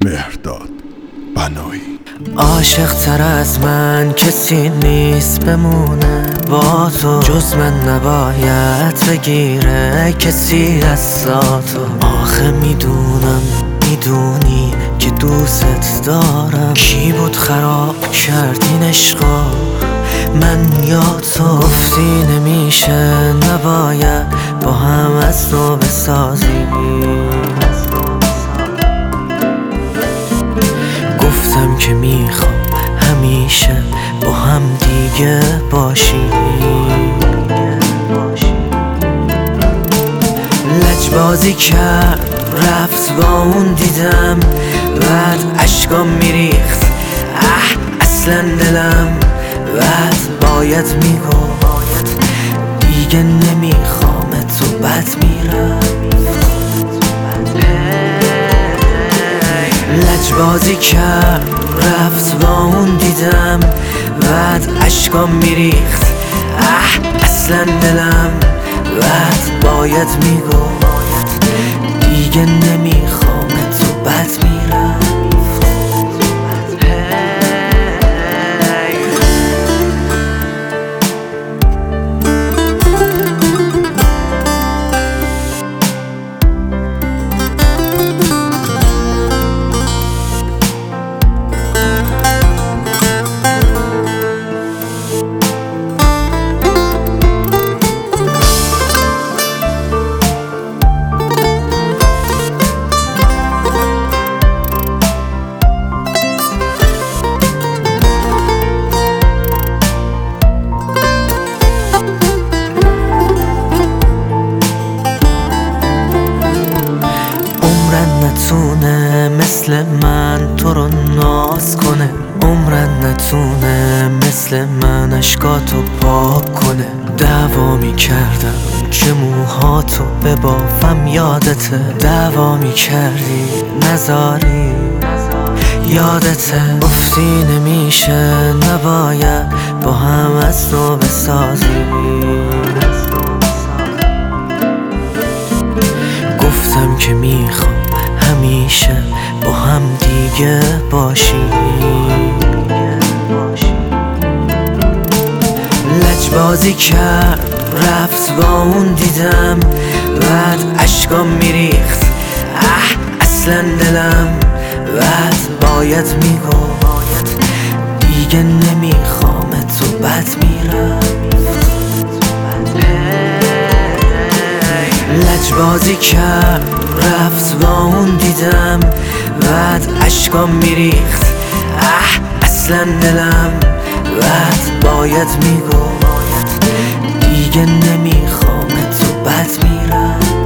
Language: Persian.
مهرداد بنایی. عاشق تر از من کسی نیست بمونه با تو، جز من نباید بگیره کسی دستاتو. آخه میدونی که دوست دارم. کی بود خراب کردین عشقا، من یا تو؟ گفتی نمیشه نباید با هم از نو بسازیم. گفتم که میخوام همیشه با هم دیگه باشیم. لجبازی کرد رفت با اون دیدم، بعد عشقام میریخت اصلا دلم. بعد باید میگفت دیگه نمیخوام تو، بد میرم. لجبازی کرد رفت با اون دیدم، بعد عشقام میریخت اصلا دلم. بعد باید میگفت دیگه نمیخوام تو، بد میرم. نتونه مثل من تو رو ناز کنه، عمرن نتونه مثل من اشکاتو پاک کنه. دعوا میکردم که موهاتو ببافم یادته، دعوا میکردی نذاری یادته. گفتی نمیشه نباید با هم از نو بسازیم. گفتم که میخوام همیشه با هم دیگه باشیم. لجبازی کرد رفت با اون دیدم، بعد عشقام میریخت اصلا دلم. بعد باید میگفت دیگه نمیخوام تو، بد میرم. لجبازی کرد رفت با اون دیدم، بعد عشقام میریخت اصلا دلم. بعد باید میگفت دیگه نمیخوام تو، بد میرم.